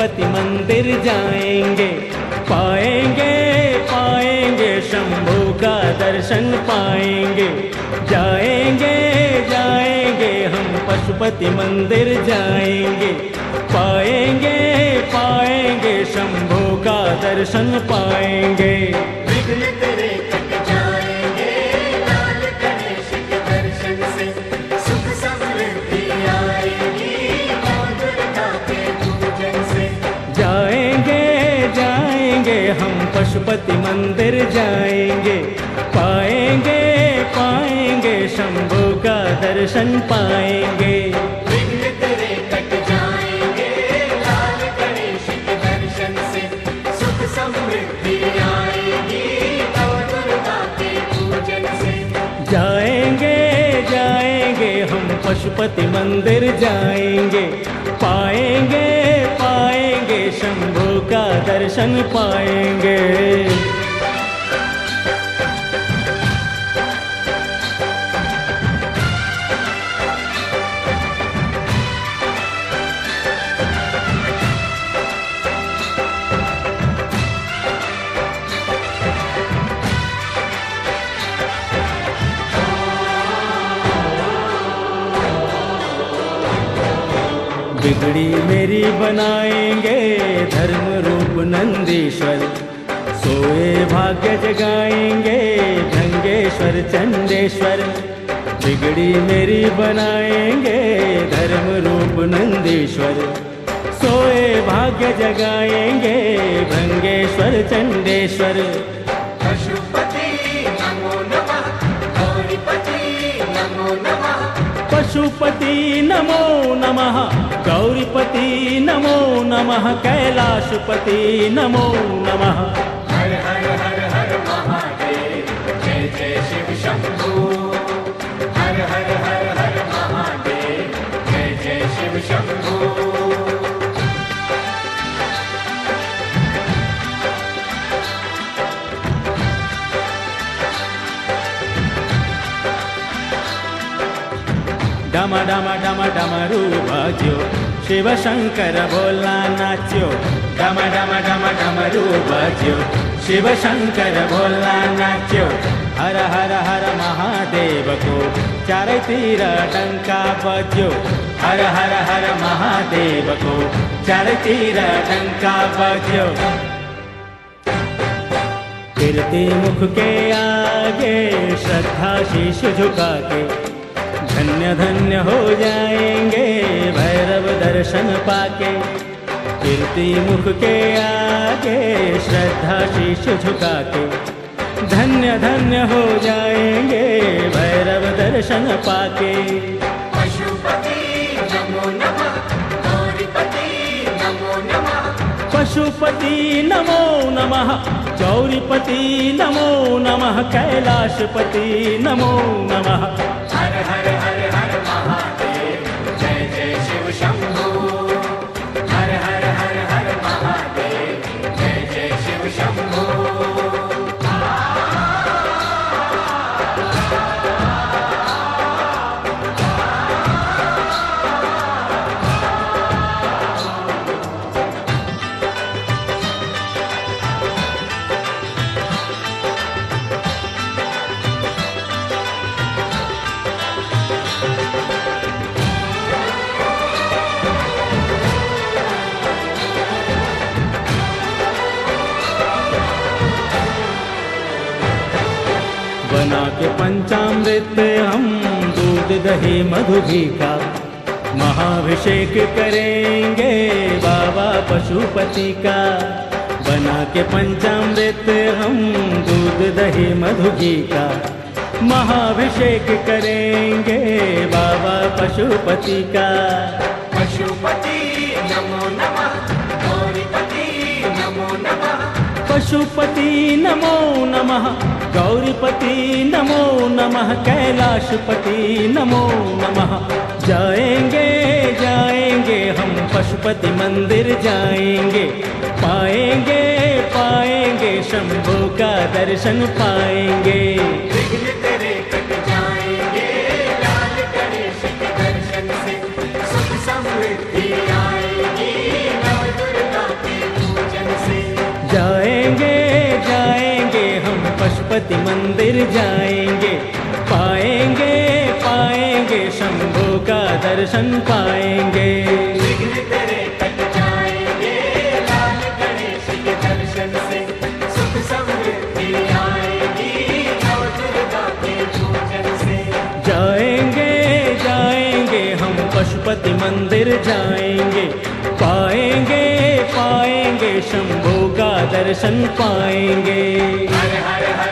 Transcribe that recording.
पशुपति मंदिर जाएंगे, पाएंगे पाएंगे शंभू का दर्शन पाएंगे। जाएंगे जाएंगे हम पशुपति मंदिर जाएंगे, पाएंगे पाएंगे शंभू का दर्शन पाएंगे। विघ्न तेरे कट जाएंगे, लाल गणेश के दर्शन से सुख समृद्धि आएगी, मां दुर्गा के पूजन से। जाएंगे जाएंगे हम पशुपति मंदिर जाएंगे, पाएंगे पाएंगे शंभू का दर्शन पाएंगे। विघ्न तेरे कट जाएंगे, लाल गणेश के दर्शन से सुख समृद्धि आएगी, मां दुर्गा के पूजन से। जाएंगे जाएंगे हम पशुपति मंदिर जाएंगे, पाएंगे पाएंगे शंभू का दर्शन पाएंगे। बिगड़ी मेरी बनाएंगे धर्म रूप नंदीश्वर, सोए भाग्य जगाएंगे भृंगेश्वर चंडेश्वर। बिगड़ी मेरी बनाएंगे धर्म रूप नंदीश्वर, सोए भाग्य जगाएंगे भृंगेश्वर चंडेश्वर। पशुपति नमो नमः, गौरीपति नमो नमः। पशुपति नमो नमः, गौरीपति नमो नमः, कैलाशपति नमो नमः। हर हर हर हर महादेव, जय जय शिव शंभू। हर हर हर हर महादेव, जय जय शिव शंभू। डम डम डम डमरू बाज्यो, शिव शंकर भोला नाच्यो। डम डम डम डमरू बाज्यो, शिव शंकर भोला नाच्यो। हर हर हर महादेव को चारों तीर डंका बज्यो। हर हर हर महादेव को चारों तीर डंका बज्यो। कीर्ति मुख के आगे श्रद्धा शीश झुका के, धन्य धन्य हो जाएंगे भैरव दर्शन पाके। कीर्ति मुख के आगे श्रद्धा शीश झुका के, धन्य धन्य हो जाएंगे भैरव दर्शन पाके। पशुपति नमो नमः, गौरीपति नमो नमः। पशुपति नमो नमः, गौरीपति नमो नमः, कैलाशपति नमो नमः। हर हर हर हर महादेव, जय जय शिव शंभू। हर हर हर हर महादेव, जय जय शिव शंभू। बना के पंचामृत हम दूध दही मधु घी का, महाभिषेक करेंगे बाबा पशुपति का। बना के पंचामृत हम दूध दही मधु घी का, महाभिषेक करेंगे बाबा पशुपति का। पशुपति नमो नमः, गौरीपति नमो नमः। पशुपति नमो नमः, गौरीपति नमो नमः, कैलाशपति नमो नमः। जाएंगे जाएंगे हम पशुपति मंदिर जाएंगे, पाएंगे पाएंगे शंभू का दर्शन पाएंगे। विघ्न तेरे कट जाएंगे, लाल गणेश के दर्शन से सुख समृद्धि आएगी, नव दुर्गा दर्शन पाएंगे। विघ्न तेरे कट जाएंगे लाल गणेश के दर्शन से, सुख समृद्धि आएगी नौ दुर्गा के पूजन से। जाएंगे जाएंगे हम पशुपति मंदिर जाएंगे, पाएंगे पाएंगे शंभू का दर्शन पाएंगे। हर हर हर